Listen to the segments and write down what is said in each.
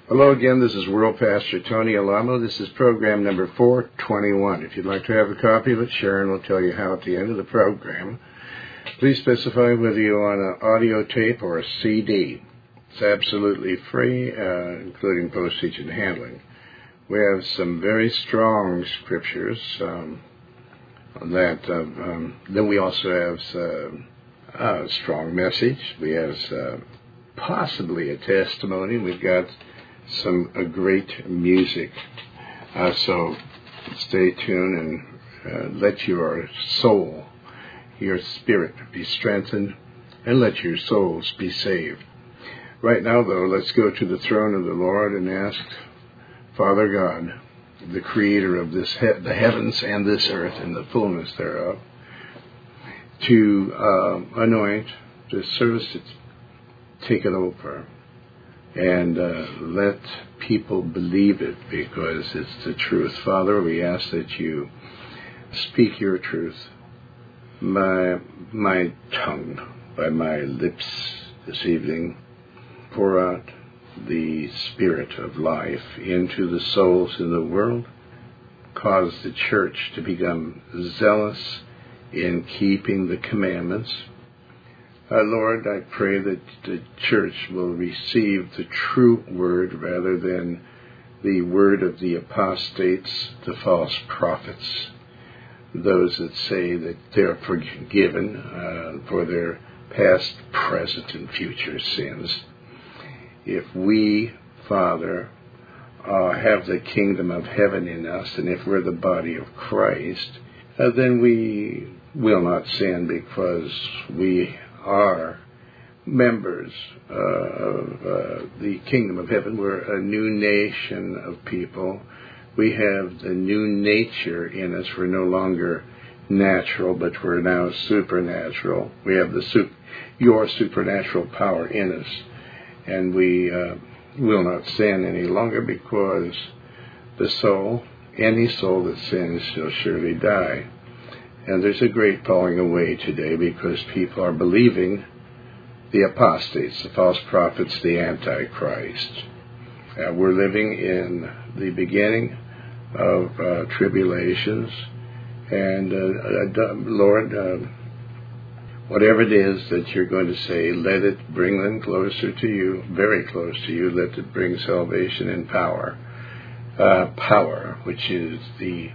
Hello again, this is World Pastor Tony Alamo. This is program number 421. If you'd like to have a copy of it, Sharon will tell you how at the end of the program. Please specify whether you want an audio tape or a CD. It's absolutely free, including postage and handling. We have some very strong scriptures then we also have a strong message. We have possibly a testimony. We've got some great music. So stay tuned and let your soul, your spirit be strengthened, and let your souls be saved. Right now, though, let's go to the throne of the Lord and ask Father God, the creator of the heavens and this earth and the fullness thereof, to anoint the service, to take it over. And let people believe it because it's the truth. Father, we ask that you speak your truth. My tongue, by my lips this evening, pour out the spirit of life into the souls in the world. Cause the church to become zealous in keeping the commandments. Lord, I pray that the church will receive the true word rather than the word of the apostates, the false prophets, those that say that they're forgiven for their past, present, and future sins. If we, Father, have the kingdom of heaven in us, and if we're the body of Christ, then we will not sin because we are members of the kingdom of heaven. We're a new nation of people. We have the new nature in us. We're no longer natural, but we're now supernatural. We have your supernatural power in us. And we will not sin any longer because any soul that sins shall surely die. And there's a great falling away today because people are believing the apostates, the false prophets, the Antichrist. We're living in the beginning of tribulations. And Lord, whatever it is that you're going to say, let it bring them closer to you, very close to you. Let it bring salvation and power. Power, which is the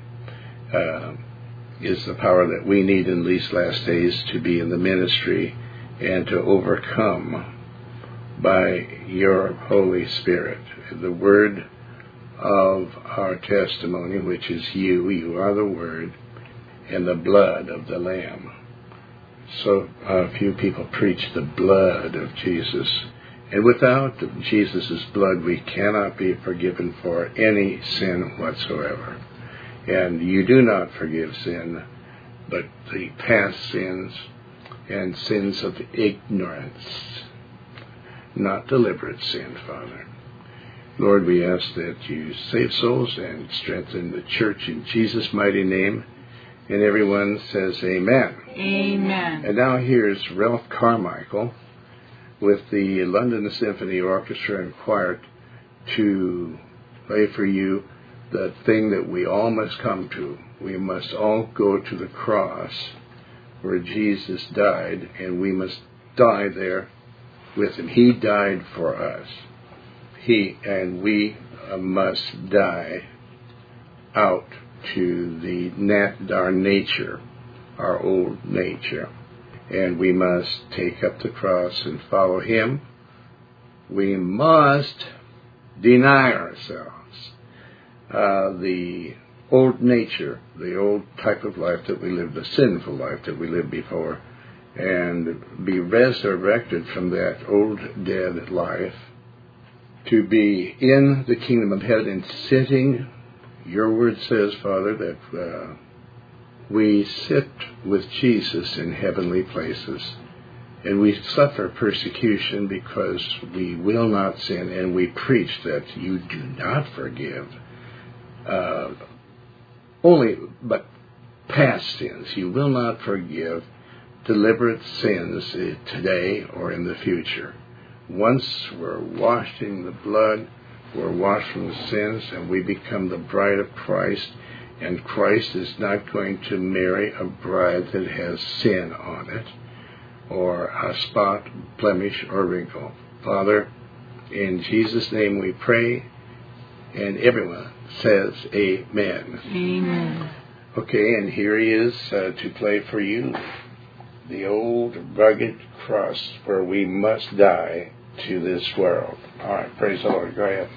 power that we need in these last days to be in the ministry and to overcome by your Holy Spirit. The word of our testimony, which is you are the word, and the blood of the Lamb. So few people preach the blood of Jesus. And without Jesus' blood, we cannot be forgiven for any sin whatsoever. And you do not forgive sin, but the past sins and sins of ignorance, not deliberate sin, Father. Lord, we ask that you save souls and strengthen the church in Jesus' mighty name. And everyone says amen. Amen. And now here's Ralph Carmichael with the London Symphony Orchestra and Choir to play for you the thing that we all must come to. We must all go to the cross where Jesus died, and we must die there with him. He died for us. We must die out to our nature, our old nature. And we must take up the cross and follow him. We must deny ourselves the old nature, the old type of life that we lived, the sinful life that we lived before, and be resurrected from that old dead life to be in the kingdom of heaven, sitting. Your word says, Father, that we sit with Jesus in heavenly places, and we suffer persecution because we will not sin, and we preach that you do not forgive but past sins. You will not forgive deliberate sins today or in the future. Once we're washed in the blood, we're washed from the sins, and we become the bride of Christ. And Christ is not going to marry a bride that has sin on it, or a spot, blemish, or wrinkle. Father, in Jesus' name we pray, and everyone says amen. Amen. Okay, and here he is to play for you the old rugged cross where we must die to this world. All right, praise the Lord. Go ahead.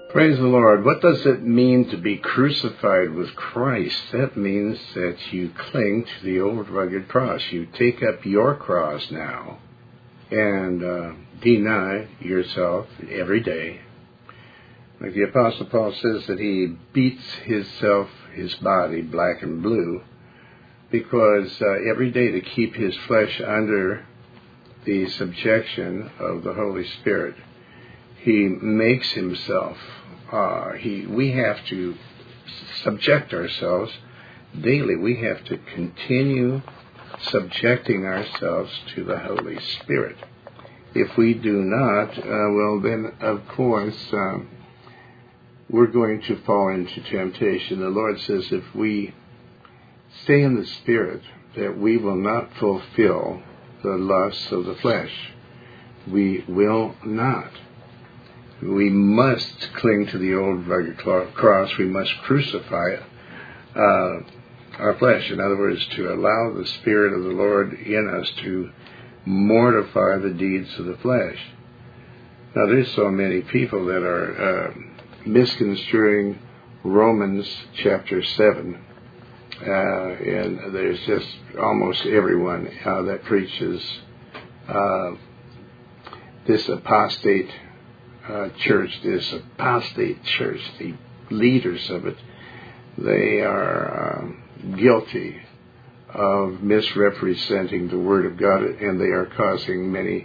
Praise the Lord. What does it mean to be crucified with Christ? That means that you cling to the old rugged cross. You take up your cross now and deny yourself every day. Like the Apostle Paul says that he beats his body, black and blue, because every day to keep his flesh under the subjection of the Holy Spirit, he makes himself, we have to subject ourselves daily. We have to continue subjecting ourselves to the Holy Spirit. If we do not, well then, of course, we're going to fall into temptation. The Lord says if we stay in the Spirit, that we will not fulfill the lusts of the flesh. We will not. We must cling to the old rugged cross. We must crucify our flesh. In other words, to allow the Spirit of the Lord in us to mortify the deeds of the flesh. Now, there's so many people that are misconstruing Romans chapter 7. And there's just almost everyone that preaches this apostate church, the leaders of it, they are guilty of misrepresenting the Word of God, and they are causing many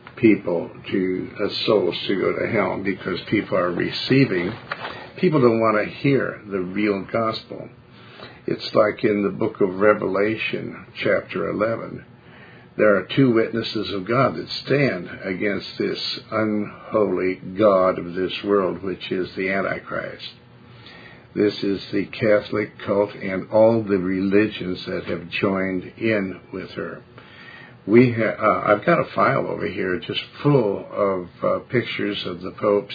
souls to go to hell because people don't want to hear the real gospel. It's like in the book of Revelation, chapter 11. There are two witnesses of God that stand against this unholy god of this world, which is the Antichrist. This is the Catholic cult and all the religions that have joined in with her. I've got a file over here just full of pictures of the popes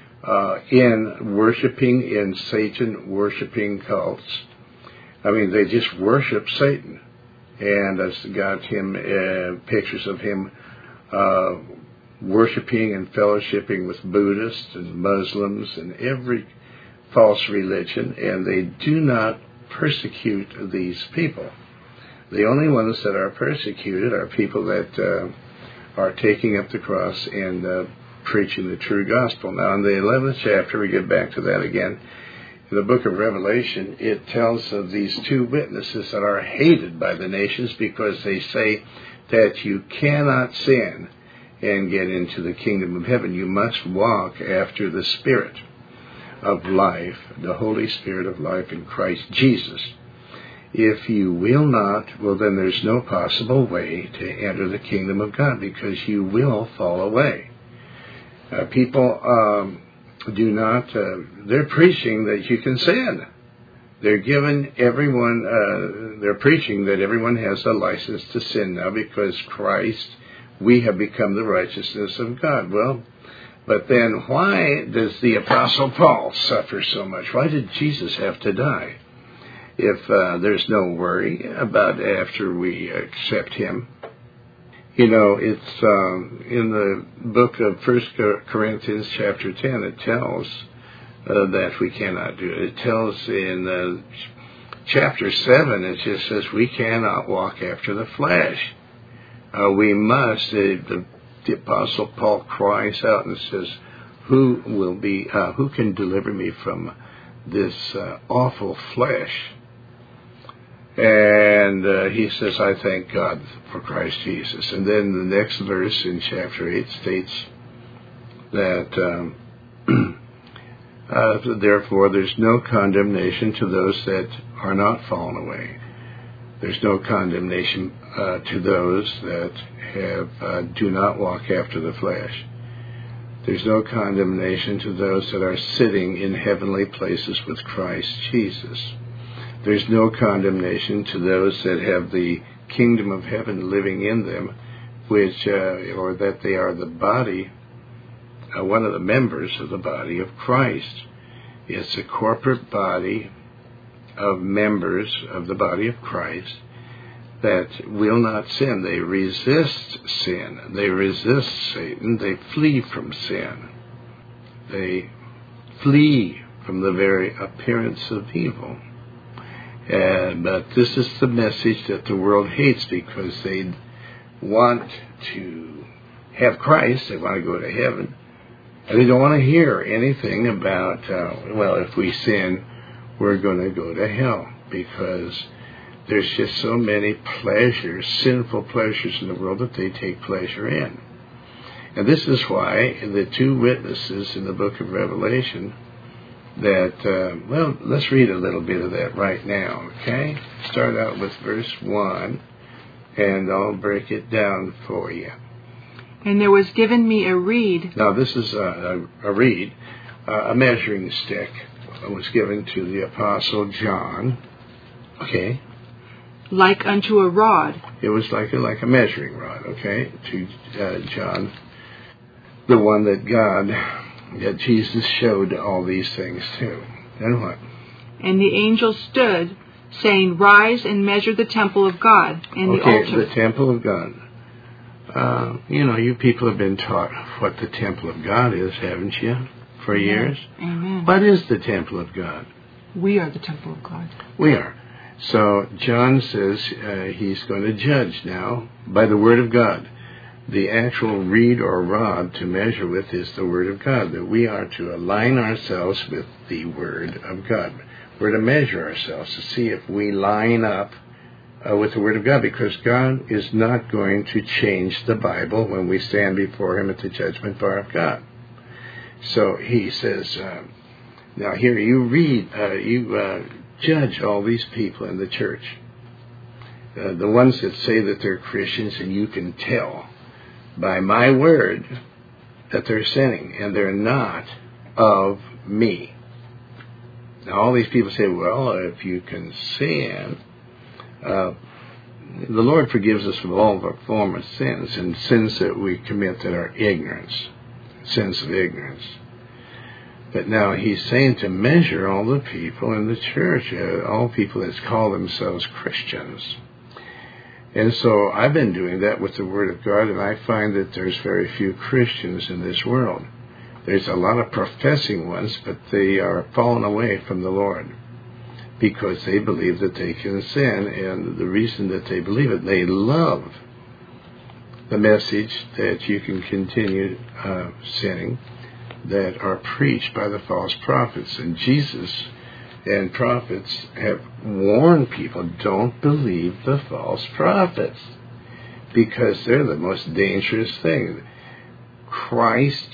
in Satan worshiping cults. I mean, they just worship Satan. And I've got him pictures of him worshiping and fellowshipping with Buddhists and Muslims and every false religion, and they do not persecute these people. The only ones that are persecuted are people that are taking up the cross and preaching the true gospel. Now, in the 11th chapter, we get back to that again. In the book of Revelation, it tells of these two witnesses that are hated by the nations because they say that you cannot sin and get into the kingdom of heaven. You must walk after the Spirit of life, the Holy Spirit of life in Christ Jesus. If you will not, well, then there's no possible way to enter the kingdom of God because you will fall away. People do not, they're preaching that you can sin. They're giving everyone, they're preaching that everyone has a license to sin now because Christ, we have become the righteousness of God. Well, but then why does the Apostle Paul suffer so much? Why did Jesus have to die? If there's no worry about after we accept him. You know, it's in the book of 1 Corinthians chapter 10, it tells that we cannot do it. It tells in chapter 7, it just says we cannot walk after the flesh. We must. The Apostle Paul cries out and says, who can deliver me from this awful flesh? And he says, I thank God for Christ Jesus. And then the next verse in chapter 8 states that, therefore, there's no condemnation to those that are not fallen away. There's no condemnation to those that do not walk after the flesh. There's no condemnation to those that are sitting in heavenly places with Christ Jesus. There's no condemnation to those that have the kingdom of heaven living in them, which, or that they are the body, one of the members of the body of Christ. It's a corporate body of members of the body of Christ that will not sin. They resist sin. They resist Satan. They flee from sin. They flee from the very appearance of evil. But this is the message that the world hates, because they want to have Christ, they want to go to heaven, and they don't want to hear anything about, if we sin, we're going to go to hell, because there's just so many pleasures, sinful pleasures in the world that they take pleasure in. And this is why the two witnesses in the book of Revelation that, let's read a little bit of that right now, okay? Start out with verse 1, and I'll break it down for you. And there was given me a reed. Now, this is a reed, a measuring stick. It was given to the Apostle John, okay? Like unto a rod. It was like a measuring rod, okay, to John, the one that Jesus showed all these things to. And what? And the angel stood, saying, Rise and measure the temple of God and the altar. Okay, the temple of God. You people have been taught what the temple of God is, haven't you, for years? Amen. What is the temple of God? We are the temple of God. We are. So John says he's going to judge now by the Word of God. The actual reed or rod to measure with is the Word of God, that we are to align ourselves with the Word of God. We're to measure ourselves to see if we line up with the Word of God, because God is not going to change the Bible when we stand before Him at the judgment bar of God. So He says, now here you read, judge all these people in the church. The ones that say that they're Christians, and you can tell by my word that they're sinning, and they're not of me. Now all these people say, well, if you can sin, the Lord forgives us of all of our former sins, and sins that we commit that are ignorance, sins of ignorance. But now He's saying to measure all the people in the church, all people that call themselves Christians. And so I've been doing that with the Word of God, and I find that there's very few Christians in this world. There's a lot of professing ones, but they are fallen away from the Lord because they believe that they can sin, and the reason that they believe it, they love the message that you can continue sinning, that are preached by the false prophets. And Jesus and prophets have warned people, don't believe the false prophets, because they're the most dangerous thing. Christ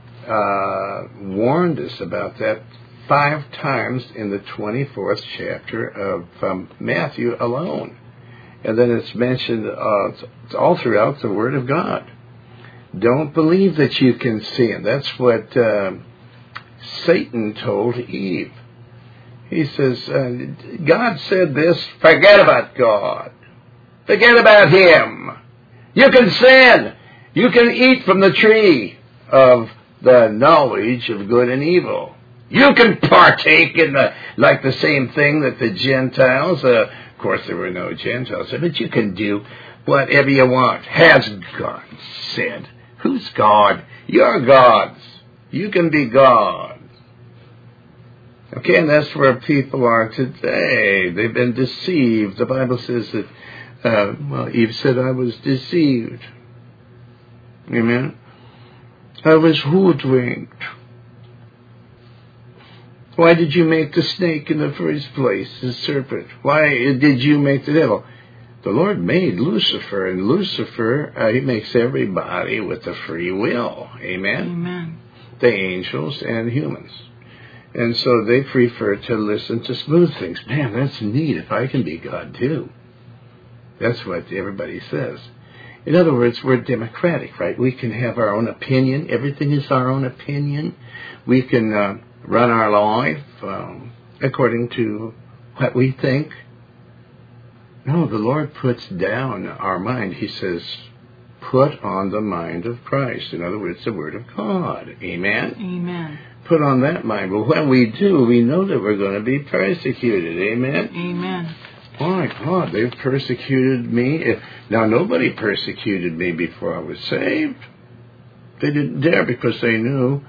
warned us about that 5 times in the 24th chapter of Matthew alone. And then it's mentioned all throughout the Word of God. Don't believe that you can sin. That's what Satan told Eve. He says, God said this, forget about God. Forget about Him. You can sin. You can eat from the tree of the knowledge of good and evil. You can partake in the same thing that the Gentiles, of course there were no Gentiles, but you can do whatever you want. Has God said? Who's God? You're gods. You can be gods. Okay, and that's where people are today. They've been deceived. The Bible says that, Eve said, I was deceived. Amen? I was hoodwinked. Why did you make the snake in the first place, the serpent? Why did you make the devil? The Lord made Lucifer, and Lucifer, he makes everybody with a free will. Amen? Amen. The angels and humans. And so they prefer to listen to smooth things. Man, that's neat. If I can be God too. That's what everybody says. In other words, we're democratic, right? We can have our own opinion. Everything is our own opinion. We can run our life according to what we think. No, the Lord puts down our mind. He says, put on the mind of Christ. In other words, the Word of God. Amen? Amen. Put on that mind. But when we do, we know that we're going to be persecuted. Amen? Amen. Oh my God, they've persecuted me. Now, nobody persecuted me before I was saved. They didn't dare, because they knew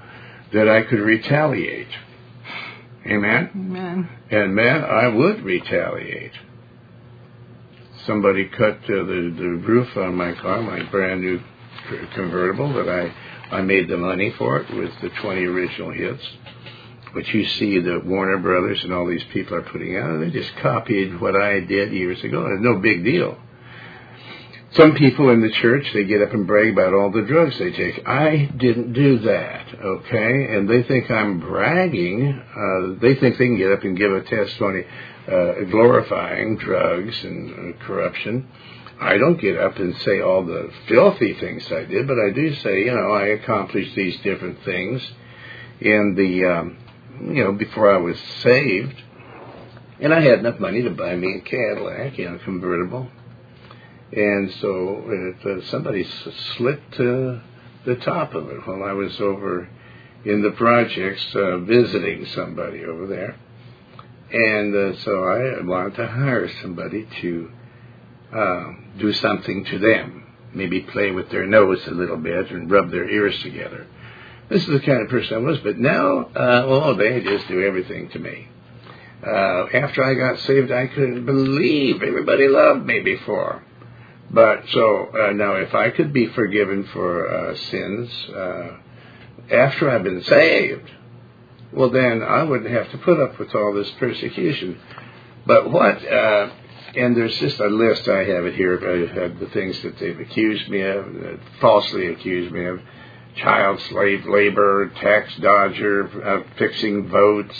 that I could retaliate. Amen? Amen. And man, I would retaliate. Somebody cut the roof on my car, my brand new convertible that I made the money for it with the 20 original hits. But you see that Warner Brothers and all these people are putting out, they just copied what I did years ago. It's no big deal. Some people in the church, they get up and brag about all the drugs they take. I didn't do that, okay? And they think I'm bragging. They think they can get up and give a testimony glorifying drugs and corruption. I don't get up and say all the filthy things I did, but I do say, I accomplished these different things in the, before I was saved. And I had enough money to buy me a Cadillac, convertible. And so somebody slipped to the top of it while I was over in the projects visiting somebody over there. And so I wanted to hire somebody to do something to them, maybe play with their nose a little bit and rub their ears together. This is the kind of person I was, but now, they just do everything to me. After I got saved, I couldn't believe everybody loved me before. But so now if I could be forgiven for sins after I've been saved, well then I wouldn't have to put up with all this persecution. But and there's just a list, I have it here, I have the things that they've accused me of, falsely accused me of: child slave labor, tax dodger, fixing votes,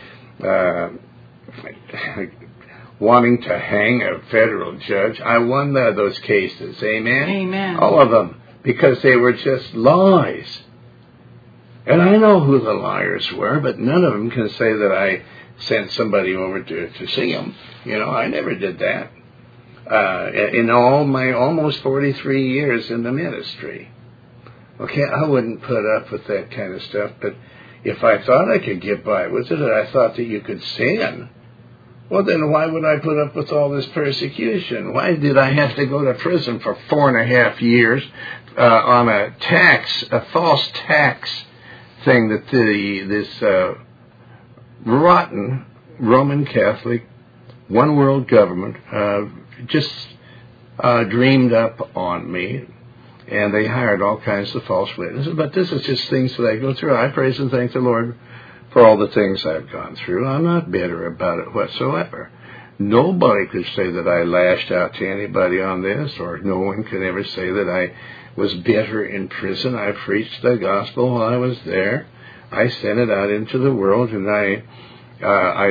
wanting to hang a federal judge. I won those cases. Amen? Amen. All of them. Because they were just lies. And I know who the liars were, but none of them can say that I sent somebody over to see them. I never did that. In all my almost 43 years in the ministry. Okay, I wouldn't put up with that kind of stuff, but if I thought I could get by with it, and I thought that you could sin, well, then why would I put up with all this persecution? Why did I have to go to prison for 4.5 years on a false tax thing that this rotten Roman Catholic one world government just dreamed up on me, and they hired all kinds of false witnesses. But this is just things that I go through. I praise and thank the Lord for all the things I've gone through. I'm not bitter about it whatsoever. Nobody could say that I lashed out to anybody on this, or no one could ever say that I was bitter in prison. I preached the gospel while I was there. I sent it out into the world, and I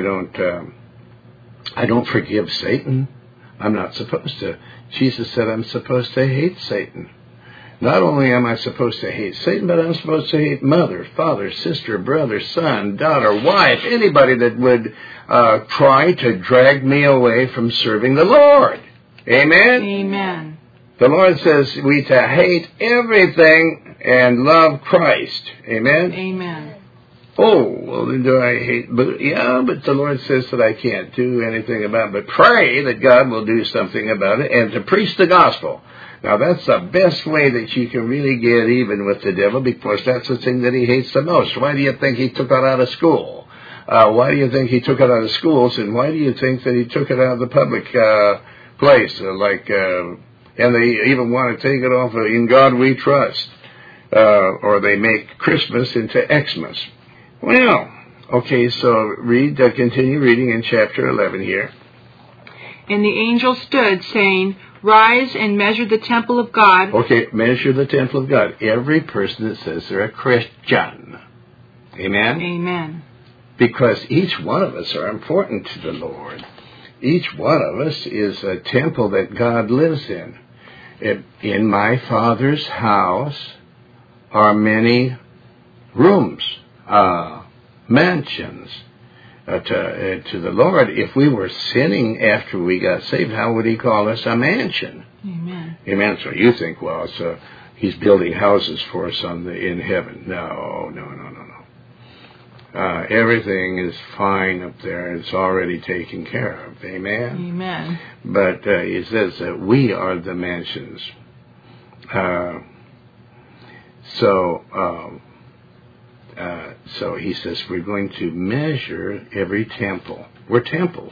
don't forgive Satan. I'm not supposed to. Jesus said I'm supposed to hate Satan. Not only am I supposed to hate Satan, but I'm supposed to hate mother, father, sister, brother, son, daughter, wife, anybody that would try to drag me away from serving the Lord. Amen? Amen. The Lord says we to hate everything and love Christ. Amen? Amen. Oh, well, then do I hate? But the Lord says that I can't do anything about it. But pray that God will do something about it, and to preach the gospel. Now, that's the best way that you can really get even with the devil, because that's the thing that he hates the most. Why do you think he took it out of school? Why do you think he took it out of schools? And why do you think that he took it out of the public place? And they even want to take it off of In God We Trust. Or they make Christmas into Xmas. Well, okay, so continue reading in chapter 11 here. And the angel stood, saying, Rise and measure the temple of God. Okay, measure the temple of God. Every person that says they're a Christian. Amen? Amen. Because each one of us are important to the Lord. Each one of us is a temple that God lives in. In my Father's house are many rooms, mansions. To the Lord, if we were sinning after we got saved, how would he call us a mansion? Amen. Amen. So you think, well, he's building houses for us in heaven. No. Everything is fine up there. It's already taken care of. Amen? Amen. But he says that we are the mansions. So he says we're going to measure every temple. We're temples.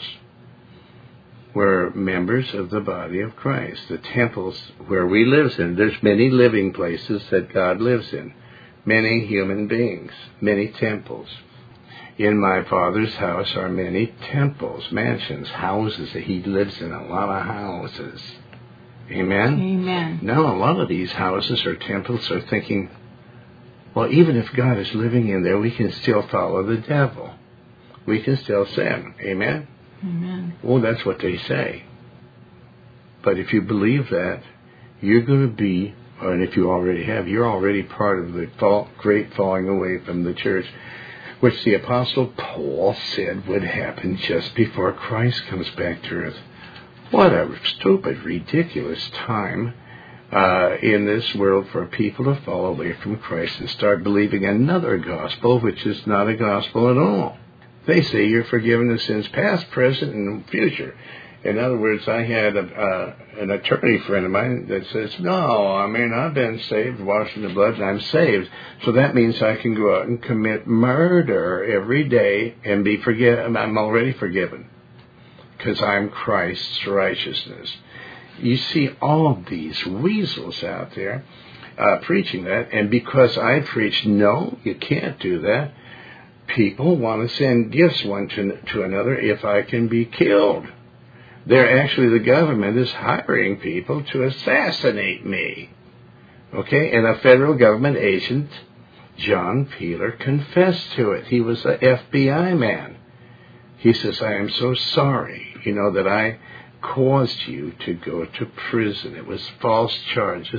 We're members of the body of Christ. The temples where we live in. There's many living places that God lives in. Many human beings. Many temples. In my Father's house are many temples, mansions, houses. He lives in a lot of houses. Amen? Amen. Now, a lot of these houses or temples are thinking, well, even if God is living in there, we can still follow the devil. We can still sin. Amen? Amen. Well, that's what they say. But if you believe that, you're going to be, and if you already have, you're already part of the great falling away from the church, which the Apostle Paul said would happen just before Christ comes back to earth. What a stupid, ridiculous time in this world for people to fall away from Christ and start believing another gospel, which is not a gospel at all. They say you're forgiven of sins past, present, and future. In other words, I had an attorney friend of mine that says, no, I've been saved, washed in the blood, and I'm saved. So that means I can go out and commit murder every day and be forgiven. I'm already forgiven because I'm Christ's righteousness. You see all of these weasels out there preaching that, and because I preach, no, you can't do that, people want to send gifts one to another if I can be killed. They're actually, the government is hiring people to assassinate me. Okay? And a federal government agent, John Peeler, confessed to it. He was an FBI man. He says, I am so sorry, that I caused you to go to prison. It was false charges,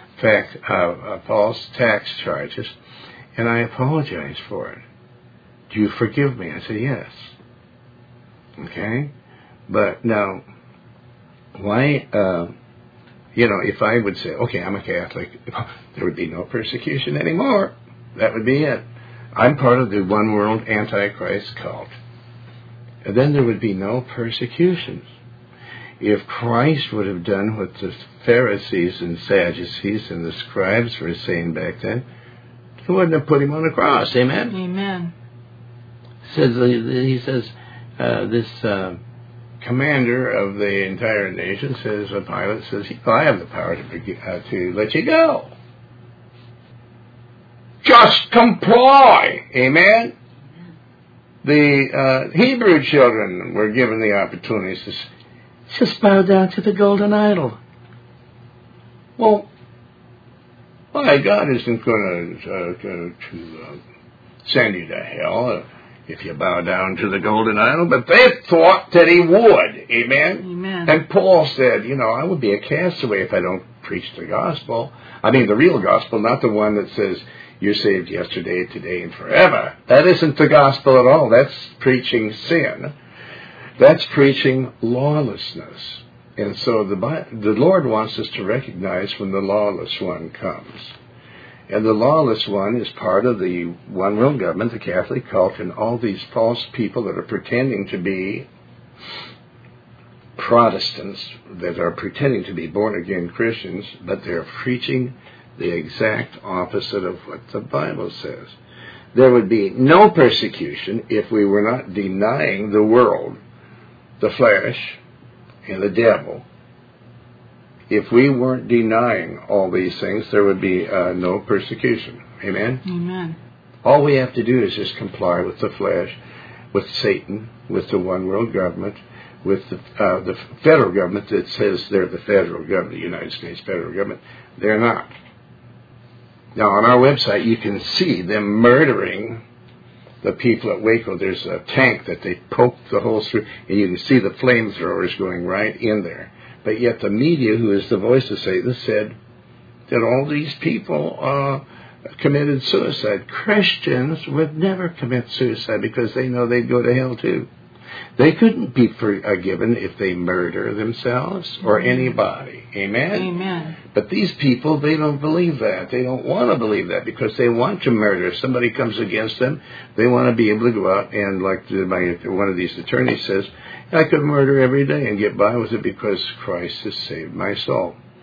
false tax charges, and I apologize for it. Do you forgive me? I said, yes. Okay? But now, why, if I would say, okay, I'm a Catholic, there would be no persecution anymore. That would be it. I'm part of the one world Antichrist cult. And then there would be no persecutions. If Christ would have done what the Pharisees and Sadducees and the scribes were saying back then, he wouldn't have put him on the cross. Amen? Amen. He says, this commander of the entire nation says, Pilate says, I have the power to let you go. Just comply. Amen? The Hebrew children were given the opportunity to just bow down to the golden idol. Well, why? God isn't going to send you to hell if you bow down to the golden idol, but they thought that he would. Amen? Amen. And Paul said, I would be a castaway if I don't preach the gospel. I mean, the real gospel, not the one that says, you're saved yesterday, today, and forever. That isn't the gospel at all. That's preaching sin. That's preaching lawlessness. And so the Lord wants us to recognize when the lawless one comes. And the lawless one is part of the one world government, the Catholic cult, and all these false people that are pretending to be Protestants, that are pretending to be born-again Christians, but they're preaching the exact opposite of what the Bible says. There would be no persecution if we were not denying the world, the flesh, and the devil. If we weren't denying all these things, there would be no persecution. Amen? Amen. All we have to do is just comply with the flesh, with Satan, with the one world government, with the federal government that says they're the federal government, the United States federal government. They're not. Now, on our website, you can see them murdering the people at Waco. There's a tank that they poked the holes through, and you can see the flamethrowers going right in there. But yet the media, who is the voice of Satan, said that all these people committed suicide. Christians would never commit suicide because they know they'd go to hell too. They couldn't be forgiven if they murder themselves or anybody. Amen? Amen. But these people, they don't believe that. They don't want to believe that because they want to murder. If somebody comes against them, they want to be able to go out and, like one of these attorneys says, I could murder every day and get by with it because Christ has saved my soul.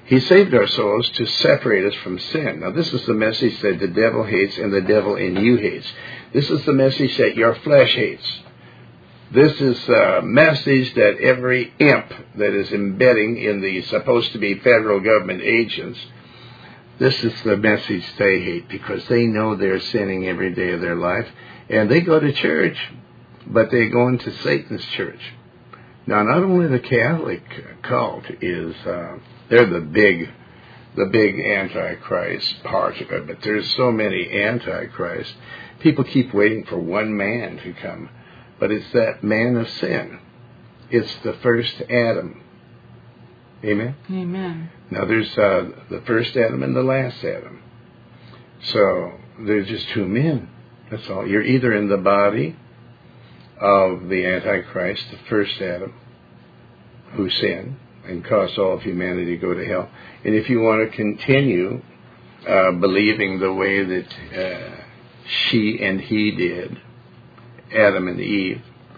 He saved our souls to separate us from sin. Now, this is the message that the devil hates and the devil in you hates. This is the message that your flesh hates. This is a message that every imp that is embedding in the supposed to be federal government agents, this is the message they hate because they know they're sinning every day of their life. And they go to church, but they go into Satan's church. Now, not only the Catholic cult is, they're the big Antichrist part of it, but there's so many Antichrists. People keep waiting for one man to come, but it's that man of sin. It's the first Adam. Amen? Amen. Now, there's the first Adam and the last Adam. So, there's just two men. That's all. You're either in the body of the Antichrist, the first Adam, who sinned and caused all of humanity to go to hell. And if you want to continue believing the way that she and he did, Adam and Eve,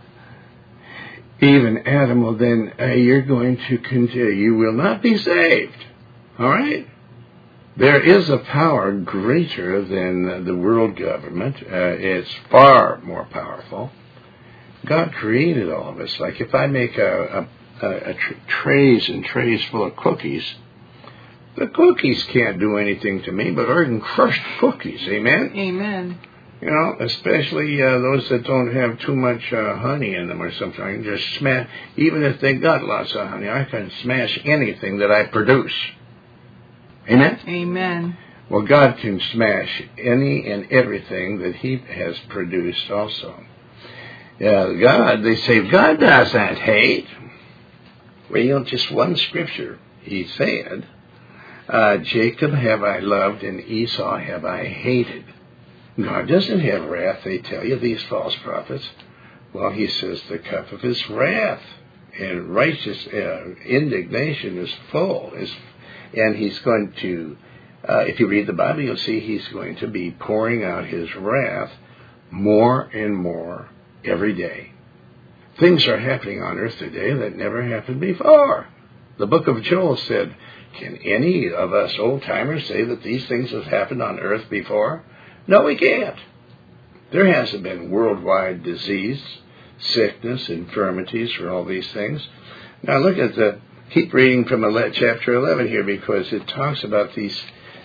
even Adam, well then you're going to continue. You will not be saved. All right? There is a power greater than the world government. It's far more powerful. God created all of us. Like if I make trays and trays full of cookies, the cookies can't do anything to me, but I can crush cookies. Amen? Amen. You know, especially those that don't have too much honey in them or something. I can just smash, even if they got lots of honey, I can smash anything that I produce. Amen? Amen. Well, God can smash any and everything that he has produced also. God, they say, God doesn't hate. Well, you know, just one scripture, he said, Jacob have I loved and Esau have I hated. God doesn't have wrath, they tell you, these false prophets. Well, he says the cup of his wrath and righteous indignation is full. And he's going to, if you read the Bible, you'll see he's going to be pouring out his wrath more and more every day. Things are happening on earth today that never happened before. The book of Joel said, can any of us old-timers say that these things have happened on earth before? No, we can't. There hasn't been worldwide disease, sickness, infirmities for all these things. Now look at keep reading from chapter 11 here, because it talks about these,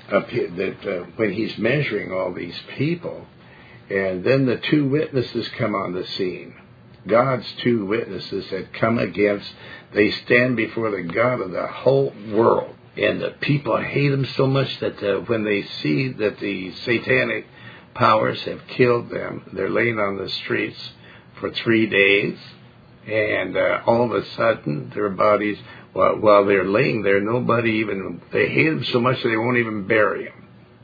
when he's measuring all these people, and then the two witnesses come on the scene. God's two witnesses that come against, they stand before the God of the whole world. And the people hate him so much that when they see that the satanic powers have killed them, they're laying on the streets for 3 days, and all of a sudden their bodies, while they're laying there, they hate him so much that they won't even bury him.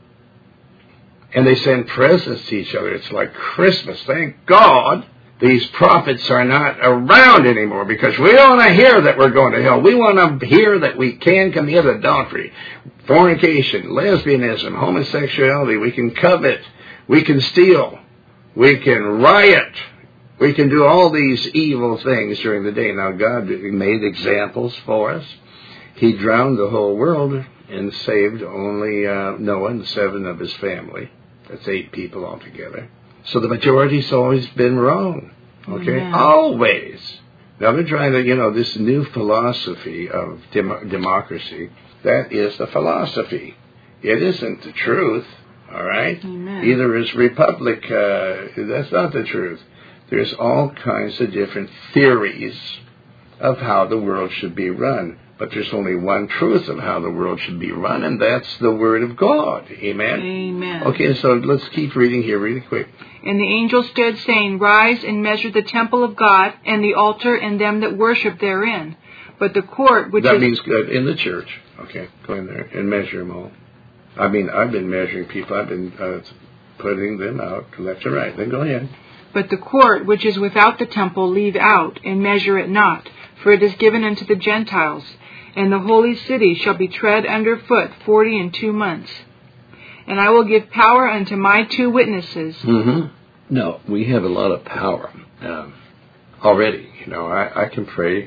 And they send presents to each other. It's like Christmas. Thank God these prophets are not around anymore, because we don't want to hear that we're going to hell. We want to hear that we can commit adultery, fornication, lesbianism, homosexuality. We can covet. We can steal. We can riot. We can do all these evil things during the day. Now, God made examples for us. He drowned the whole world and saved only Noah and 7 of his family. That's 8 people altogether. So the majority's always been wrong. Okay? Amen. Always. Now they're trying to, this new philosophy of democracy, that is the philosophy. It isn't the truth. All right? Amen. Either is republic, that's not the truth. There's all kinds of different theories of how the world should be run. But there's only one truth of how the world should be run, and that's the Word of God. Amen? Amen. Okay, so let's keep reading here really quick. And the angel stood, saying, Rise and measure the temple of God, and the altar, and them that worship therein. But the court which That means good, in the church. Okay, go in there and measure them all. I mean, I've been measuring people. I've been putting them out left to right. Then go ahead. But the court which is without the temple leave out, and measure it not, for it is given unto the Gentiles. And the holy city shall be tread under foot 42 months. And I will give power unto my 2 witnesses. Mm-hmm. No, we have a lot of power already. I can pray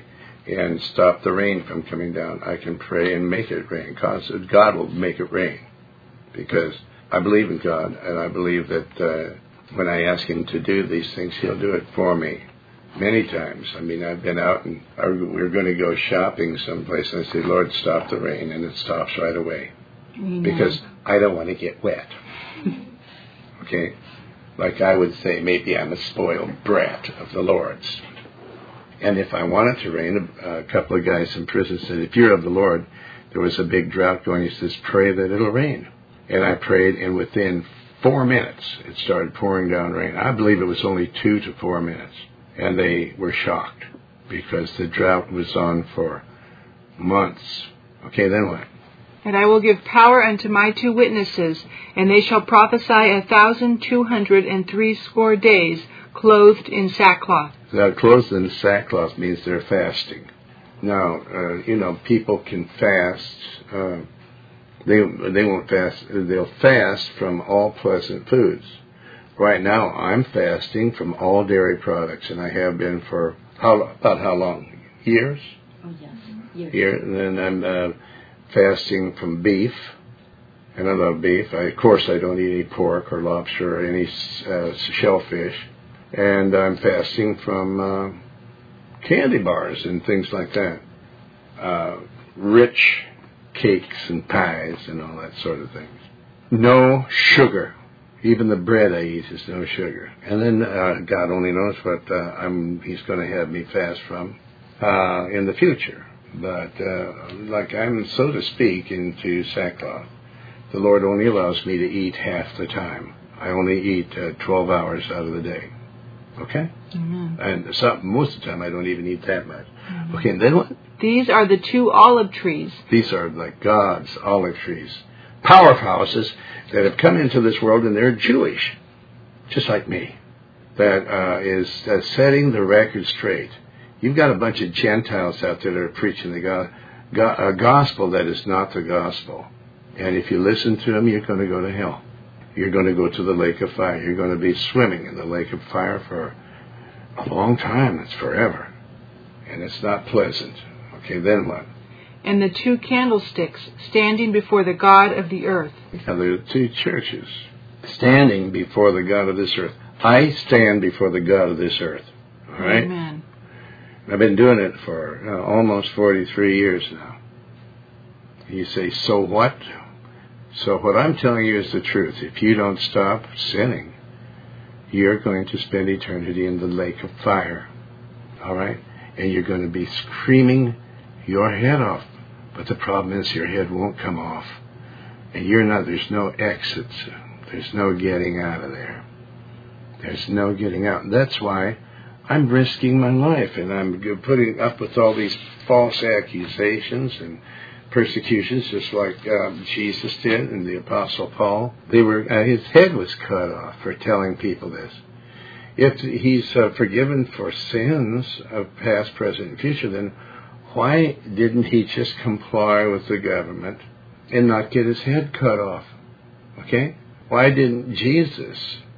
and stop the rain from coming down. I can pray and make it rain. God will make it rain, because I believe in God, and I believe that when I ask Him to do these things, He'll do it for me. Many times. I mean, I've been out and we're going to go shopping someplace, and I say, Lord, stop the rain, and it stops right away. Amen. Because I don't want to get wet. Okay? Like I would say, maybe I'm a spoiled brat of the Lord's. And if I want it to rain, a couple of guys in prison said, if you're of the Lord, there was a big drought going. He says, pray that it'll rain. And I prayed, and within 4 minutes, it started pouring down rain. I believe it was only 2 to 4 minutes. And they were shocked, because the drought was on for months. Okay, then what? And I will give power unto my 2 witnesses, and they shall prophesy 1,260 days, clothed in sackcloth. Now, clothed in sackcloth means they're fasting. Now, people can fast. They won't fast. They'll fast from all pleasant foods. Right now, I'm fasting from all dairy products, and I have been for about how long? Years? Oh, yes. Years. And then I'm fasting from beef, and I love beef. Of course, I don't eat any pork or lobster or any shellfish. And I'm fasting from candy bars and things like that. Rich cakes and pies and all that sort of things. No sugar. Even the bread I eat is no sugar. And then God only knows what He's going to have me fast from in the future. But like I'm, so to speak, into sackcloth. The Lord only allows me to eat half the time. I only eat 12 hours out of the day. Okay? Amen. And most of the time I don't even eat that much. Mm-hmm. Okay, and then what? These are the 2 olive trees. These are like God's olive trees. Powerhouses that have come into this world, and they're Jewish, just like me. That is setting the record straight. You've got a bunch of Gentiles out there that are preaching a gospel that is not the gospel. And if you listen to them, you're going to go to hell. You're going to go to the lake of fire. You're going to be swimming in the lake of fire for a long time. It's forever. And it's not pleasant. Okay, then what? And the 2 candlesticks standing before the God of the earth. Now, there are 2 churches standing before the God of this earth. I stand before the God of this earth. All right? Amen. I've been doing it for almost 43 years now. You say, so what? So what I'm telling you is the truth. If you don't stop sinning, you're going to spend eternity in the lake of fire. All right? And you're going to be screaming your head off. But the problem is your head won't come off. And there's no exits. There's no getting out of there. There's no getting out. That's why I'm risking my life, and I'm putting up with all these false accusations and persecutions, just like Jesus did and the Apostle Paul. His head was cut off for telling people this. If he's forgiven for sins of past, present, and future, then why didn't he just comply with the government and not get his head cut off? Okay? Why didn't Jesus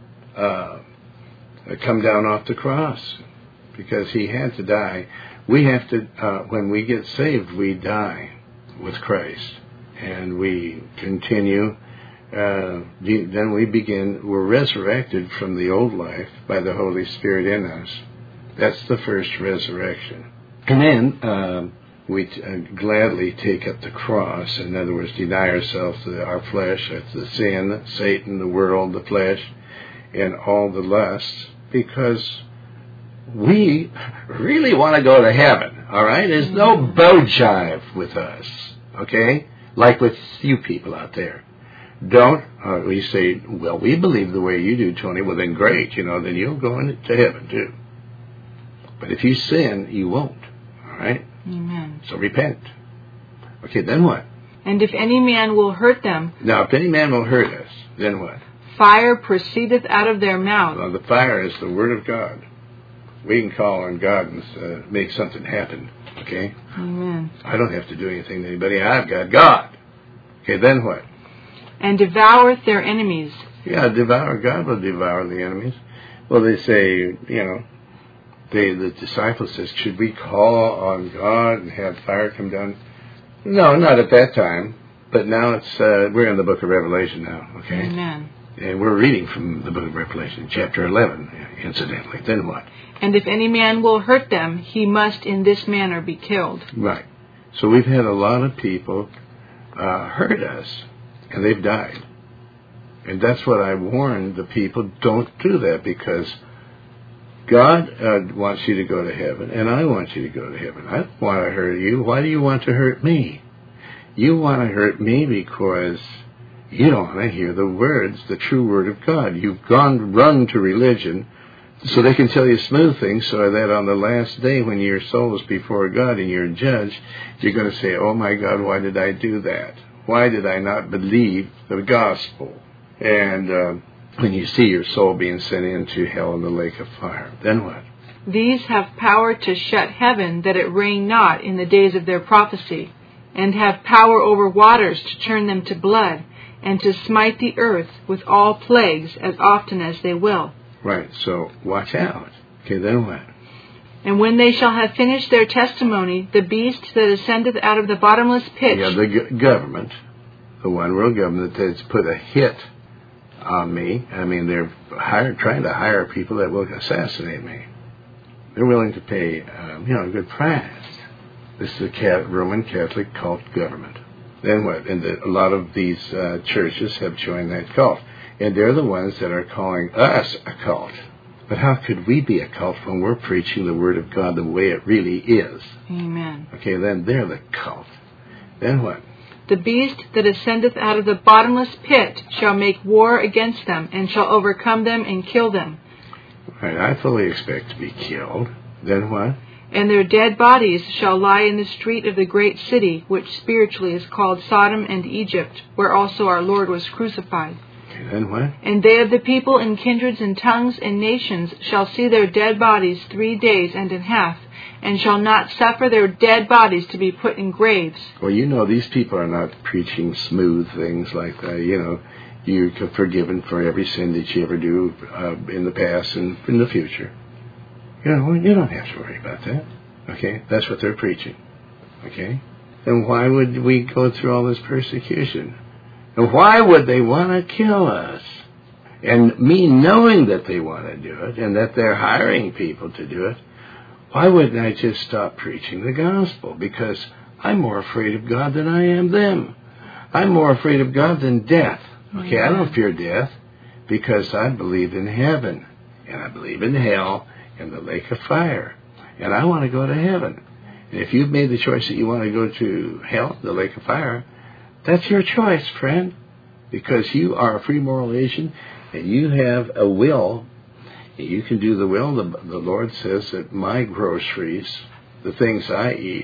come down off the cross? Because he had to die. We have to, when we get saved, we die with Christ. And we continue, then we're resurrected from the old life by the Holy Spirit in us. That's the first resurrection. And then we gladly take up the cross. In other words, deny ourselves, our flesh, that's the sin, Satan, the world, the flesh, and all the lusts, because we really want to go to heaven, all right? There's no bow jive with us, okay? Like with you people out there. We say, well, we believe the way you do, Tony. Well, then great, then you'll go into heaven too. But if you sin, you won't. All right? Amen. So repent. Okay, then what? And if any man will hurt them... Now, if any man will hurt us, then what? Fire proceedeth out of their mouth. Well, the fire is the Word of God. We can call on God and make something happen. Okay? Amen. I don't have to do anything to anybody. I've got God. Okay, then what? And devoureth their enemies. Yeah, God will devour the enemies. Well, they say, the disciples says, should we call on God and have fire come down? No, not at that time. But now we're in the book of Revelation now, okay? Amen. And we're reading from the book of Revelation, chapter 11, incidentally. Then what? And if any man will hurt them, he must in this manner be killed. Right. So we've had a lot of people hurt us, and they've died. And that's what I warned the people, don't do that, because God wants you to go to heaven, and I want you to go to heaven. I don't want to hurt you. Why do you want to hurt me? You want to hurt me because you don't want to hear the words, the true word of God. You've run to religion so they can tell you smooth things, so that on the last day when your soul is before God and you're judged, you're going to say, oh my God, why did I do that? Why did I not believe the gospel? And when you see your soul being sent into hell in the lake of fire, then what? These have power to shut heaven, that it rain not in the days of their prophecy, and have power over waters to turn them to blood, and to smite the earth with all plagues as often as they will. Right, so watch out. Okay, then what? And when they shall have finished their testimony, the beast that ascendeth out of the bottomless pit... Yeah, the government, the one world government that's put a hit on me. I mean, they're trying to hire people that will assassinate me. They're willing to pay, a good price. This is a Roman Catholic cult government. Then what? And a lot of these churches have joined that cult. And they're the ones that are calling us a cult. But how could we be a cult when we're preaching the Word of God the way it really is? Amen. Okay, then they're the cult. Then what? The beast that ascendeth out of the bottomless pit shall make war against them, and shall overcome them and kill them. Right, I fully expect to be killed. Then what? And their dead bodies shall lie in the street of the great city, which spiritually is called Sodom and Egypt, where also our Lord was crucified. Okay, then what? And they of the people and kindreds and tongues and nations shall see their dead bodies 3 days and an half, and shall not suffer their dead bodies to be put in graves. Well, these people are not preaching smooth things like that. You're forgiven for every sin that you ever do in the past and in the future. You don't have to worry about that. Okay? That's what they're preaching. Okay? Then why would we go through all this persecution? And why would they want to kill us? And me knowing that they want to do it and that they're hiring people to do it, why wouldn't I just stop preaching the gospel? Because I'm more afraid of God than I am them. I'm more afraid of God than death. Okay, I don't fear death because I believe in heaven. And I believe in hell and the lake of fire. And I want to go to heaven. And if you've made the choice that you want to go to hell, the lake of fire, that's your choice, friend. Because you are a free moral agent and you have a will. You can do the will. The Lord says that my groceries, the things I eat,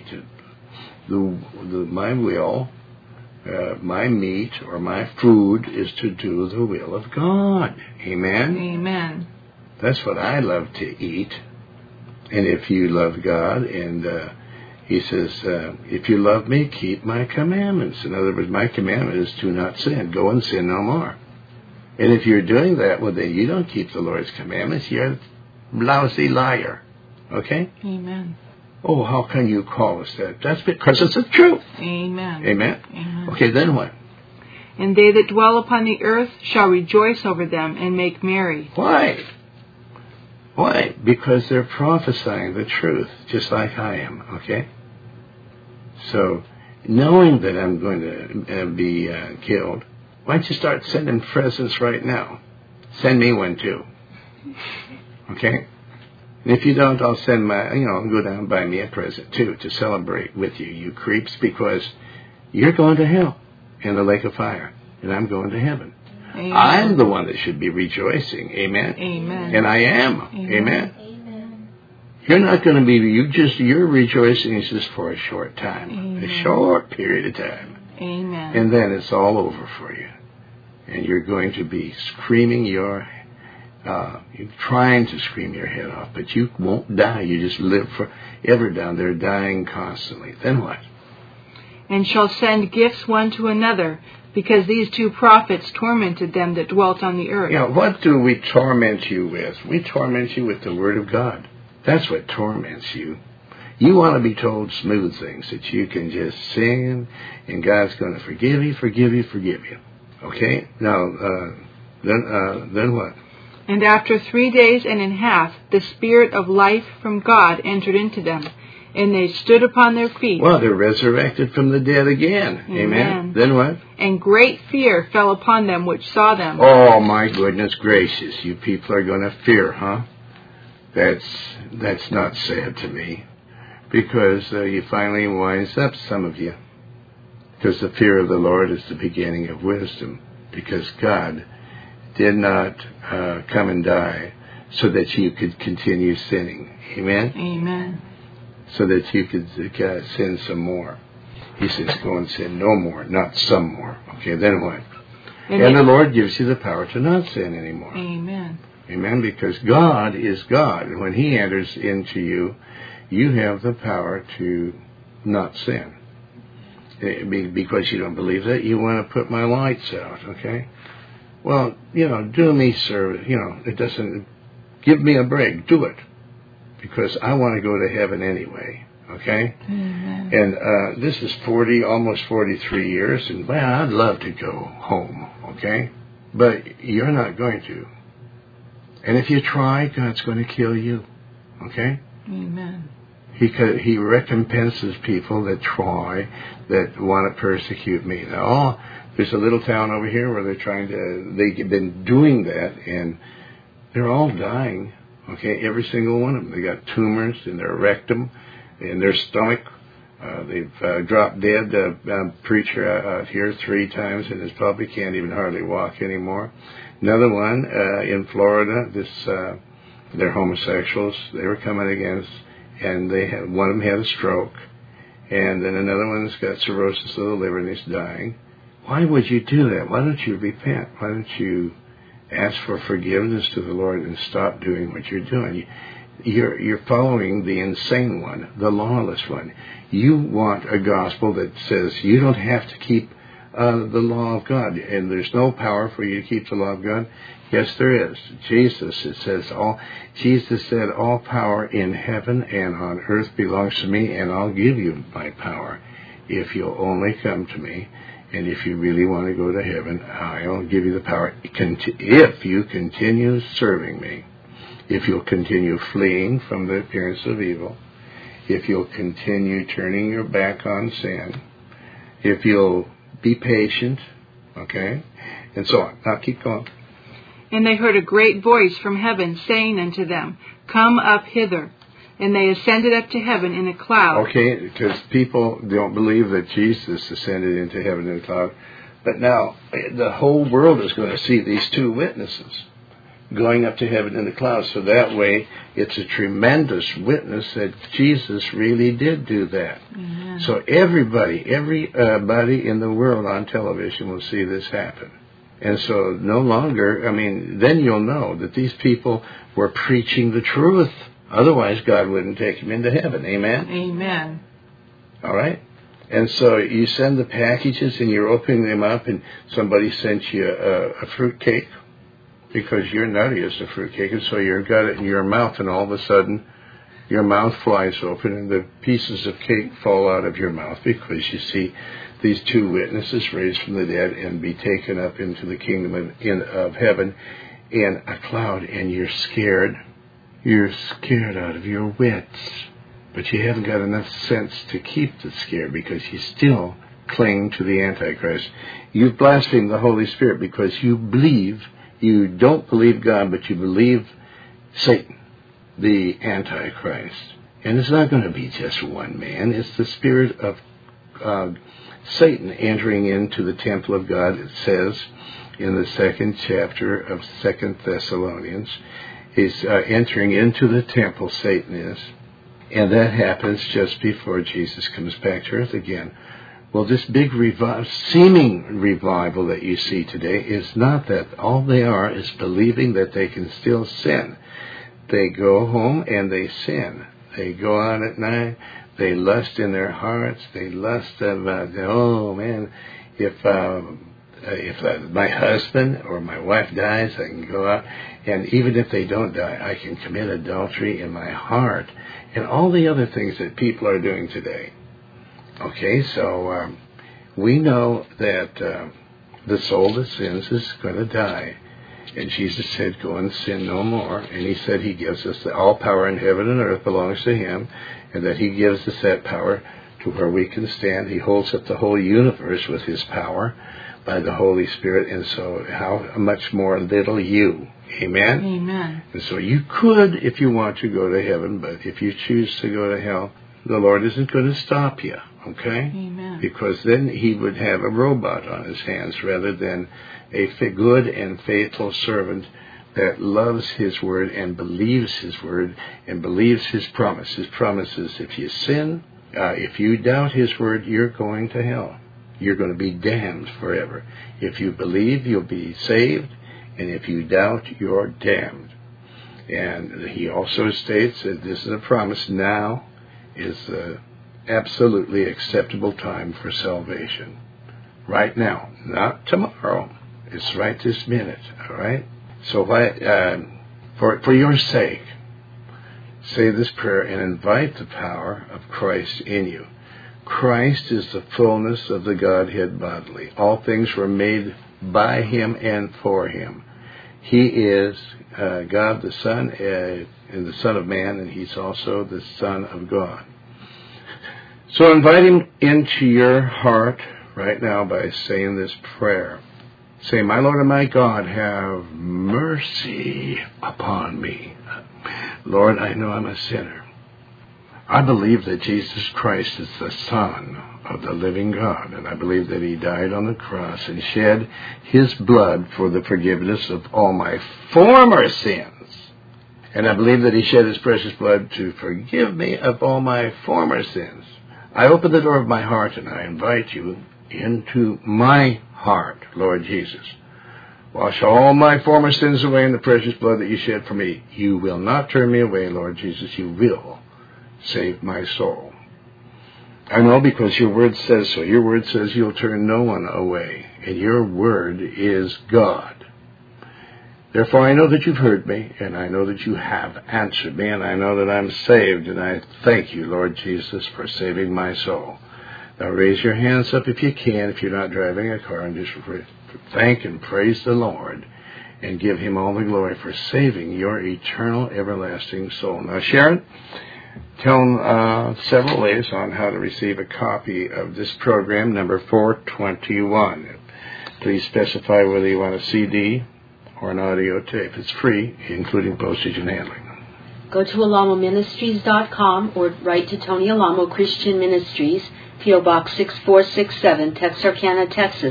my will, my meat or my food is to do the will of God. Amen? Amen. That's what I love to eat. And if you love God, and He says, if you love me, keep my commandments. In other words, my commandment is to not sin. Go and sin no more. And if you're doing that, well, then you don't keep the Lord's commandments. You're a lousy liar. Okay? Amen. Oh, how can you call us that? That's because it's the truth. Amen. Amen? Amen. Okay, then what? And they that dwell upon the earth shall rejoice over them and make merry. Why? Why? Because they're prophesying the truth, just like I am, okay? So, knowing that I'm going to be killed, why don't you start sending presents right now? Send me one too. Okay? And if you don't, I'll send go down and buy me a present too to celebrate with you, you creeps, because you're going to hell in the lake of fire, and I'm going to heaven. Amen. I'm the one that should be rejoicing. Amen? Amen. And I am. Amen. Amen? Amen. You're not going to be, your rejoicing is just for a short time. Amen. A short period of time. Amen. And then it's all over for you. And you're going to be screaming you're trying to scream your head off, but you won't die. You just live forever down there, dying constantly. Then what? And shall send gifts one to another, because these two prophets tormented them that dwelt on the earth. What do we torment you with? We torment you with the Word of God. That's what torments you. You want to be told smooth things, that you can just sin, and God's going to forgive you. Okay? Now, then what? And after 3 days and a half, the Spirit of life from God entered into them, and they stood upon their feet. Well, they're resurrected from the dead again. Amen. Then what? And great fear fell upon them which saw them. Oh, my goodness gracious. You people are going to fear, huh? That's not sad to me. Because you finally wise up, some of you. Because the fear of the Lord is the beginning of wisdom. Because God did not come and die so that you could continue sinning. Amen? Amen. So that you could sin some more. He says, go and sin no more, not some more. Okay, then what? And the Lord gives you the power to not sin anymore. Amen. Amen, because God is God. And when He enters into you, you have the power to not sin. Because you don't believe that, you want to put my lights out, okay? Well, do me service. It doesn't... Give me a break. Do it. Because I want to go to heaven anyway, okay? Amen. And this is almost 43 years, and, well, I'd love to go home, okay? But you're not going to. And if you try, God's going to kill you, okay? Amen. He recompenses people that try, that want to persecute me. Now, there's a little town over here where they've been doing that, and they're all dying, okay, every single one of them. They got tumors in their rectum, in their stomach. They've dropped dead. Preacher out here 3 times in his pulpit, can't even hardly walk anymore. Another one in Florida, they're homosexuals. They were coming against, and one of them had a stroke, and then another one's got cirrhosis of the liver and he's dying. Why would you do that? Why don't you repent? Why don't you ask for forgiveness to the Lord and stop doing what you're doing? You're following the insane one, the lawless one. You want a gospel that says you don't have to keep the law of God, and there's no power for you to keep the law of God. Yes, there is. Jesus said, all power in heaven and on earth belongs to me, and I'll give you my power if you'll only come to me. And if you really want to go to heaven, I'll give you the power if you continue serving me, if you'll continue fleeing from the appearance of evil, if you'll continue turning your back on sin, if you'll be patient, okay, and so on. Now keep going. And they heard a great voice from heaven saying unto them, Come up hither. And they ascended up to heaven in a cloud. Okay, because people don't believe that Jesus ascended into heaven in a cloud. But now, the whole world is going to see these 2 witnesses going up to heaven in the clouds. So that way, it's a tremendous witness that Jesus really did do that. Amen. So everybody in the world on television will see this happen. And so no longer, then you'll know that these people were preaching the truth. Otherwise, God wouldn't take him into heaven. Amen? Amen. All right? And so you send the packages and you're opening them up and somebody sent you a fruit cake because you're nutty as a fruit cake. And so you've got it in your mouth and all of a sudden your mouth flies open and the pieces of cake fall out of your mouth because you see these 2 witnesses raised from the dead and be taken up into the kingdom of heaven in a cloud, and you're scared. You're scared out of your wits. But you haven't got enough sense to keep the scare because you still cling to the Antichrist. You've blasphemed the Holy Spirit because you don't believe God, but you believe Satan, the Antichrist. And it's not going to be just one man. It's the spirit of Satan entering into the temple of God. It says in the 2nd chapter of 2 Thessalonians, he's entering into the temple, Satan is. And that happens just before Jesus comes back to earth again. Well, this big seeming revival that you see today is not that. All they are is believing that they can still sin. They go home and they sin. They go out at night. They lust in their hearts. They lust about, oh man, if if my husband or my wife dies, I can go out, and even if they don't die, I can commit adultery in my heart, and all the other things that people are doing today. Okay, so we know that the soul that sins is going to die. And Jesus said, go and sin no more. And he said he gives us all power in heaven and earth belongs to him, and that he gives us that power to where we can stand. He holds up the whole universe with his power by the Holy Spirit. And so how much more little you. Amen? Amen. And so you could, if you want to, go to heaven, but if you choose to go to hell, the Lord isn't going to stop you. Okay? Amen. Because then he would have a robot on his hands rather than a good and faithful servant that loves his word and believes his word and believes his promise. His promise is if you sin, if you doubt his word, you're going to hell. You're going to be damned forever. If you believe, you'll be saved. And if you doubt, you're damned. And he also states that this is a promise. Now is the absolutely acceptable time for salvation. Right now, not tomorrow. It's right this minute, all right? So for your sake, say this prayer and invite the power of Christ in you. Christ is the fullness of the Godhead bodily. All things were made by him and for him. He is God the Son and the Son of Man, and he's also the Son of God. So invite him into your heart right now by saying this prayer. Say, my Lord and my God, have mercy upon me. Lord, I know I'm a sinner. I believe that Jesus Christ is the Son of the living God, and I believe that he died on the cross and shed his blood for the forgiveness of all my former sins. And I believe that he shed his precious blood to forgive me of all my former sins. I open the door of my heart and I invite you into my heart, Lord Jesus. Wash all my former sins away in the precious blood that you shed for me. You will not turn me away, Lord Jesus. You will save my soul. I know because your word says so. Your word says you'll turn no one away, and your word is God. Therefore, I know that you've heard me, and I know that you have answered me, and I know that I'm saved, and I thank you, Lord Jesus, for saving my soul. Now raise your hands up if you can, if you're not driving a car, and just thank and praise the Lord, and give him all the glory for saving your eternal, everlasting soul. Now, Sharon, tell them several ways on how to receive a copy of this program, number 421. Please specify whether you want a CD or an audio tape. It's free, including postage and handling. Go to alamoministries.com or write to Tony Alamo Christian Ministries, P.O. Box 6467, Texarkana, Texas,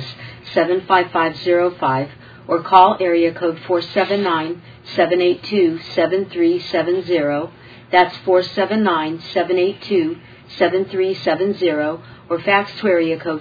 75505, or call area code 479-782-7370. That's 479-782-7370, or fax to area code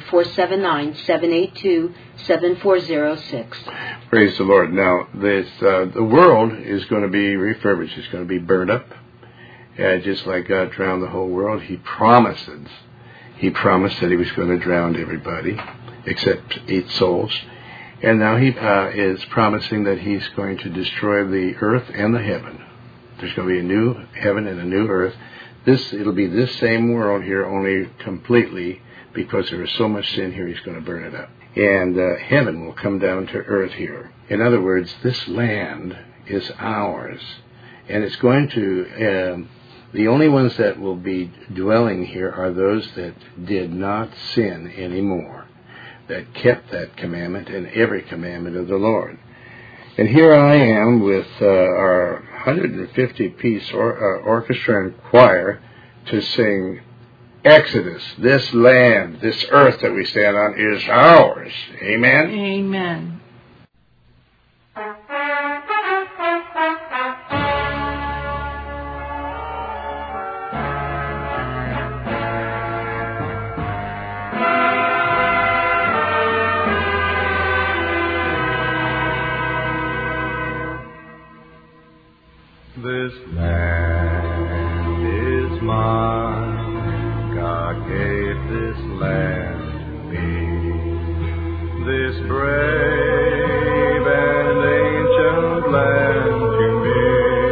479-782-7406. Praise the Lord. Now, the world is going to be refurbished. It's going to be burned up. Just like God drowned the whole world, He promised that He was going to drown everybody except 8 souls. And now He is promising that He's going to destroy the earth and the heaven. There's going to be a new heaven and a new earth. It'll be this same world here, only completely, because there is so much sin here, He's going to burn it up. And heaven will come down to earth here. In other words, this land is ours. And it's going to, the only ones that will be dwelling here are those that did not sin anymore, that kept that commandment and every commandment of the Lord. And here I am with our 150-piece orchestra and choir to sing Exodus. This land, this earth that we stand on is ours. Amen? Amen. This land is mine, God gave this land to me. this brave and ancient land to me.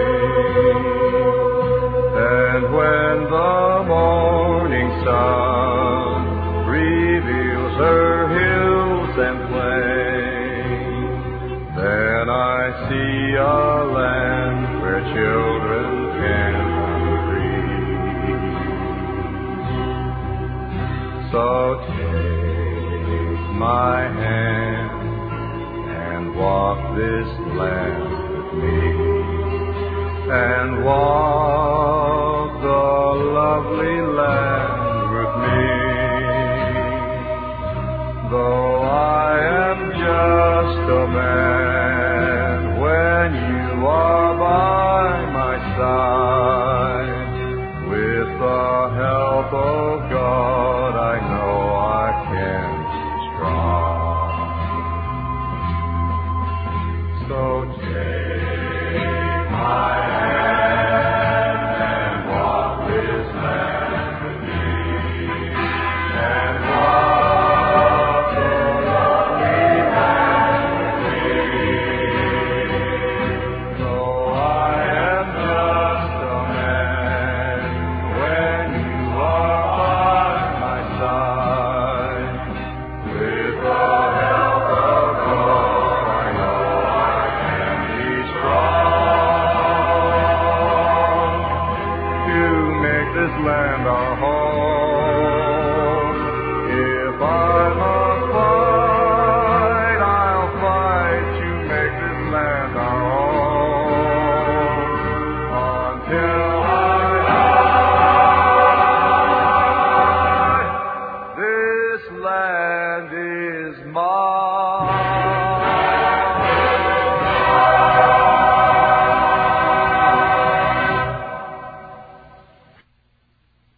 And when the morning sun reveals her hills and plains, then I see a land where children can run free. So take my hand and walk this land with me, and walk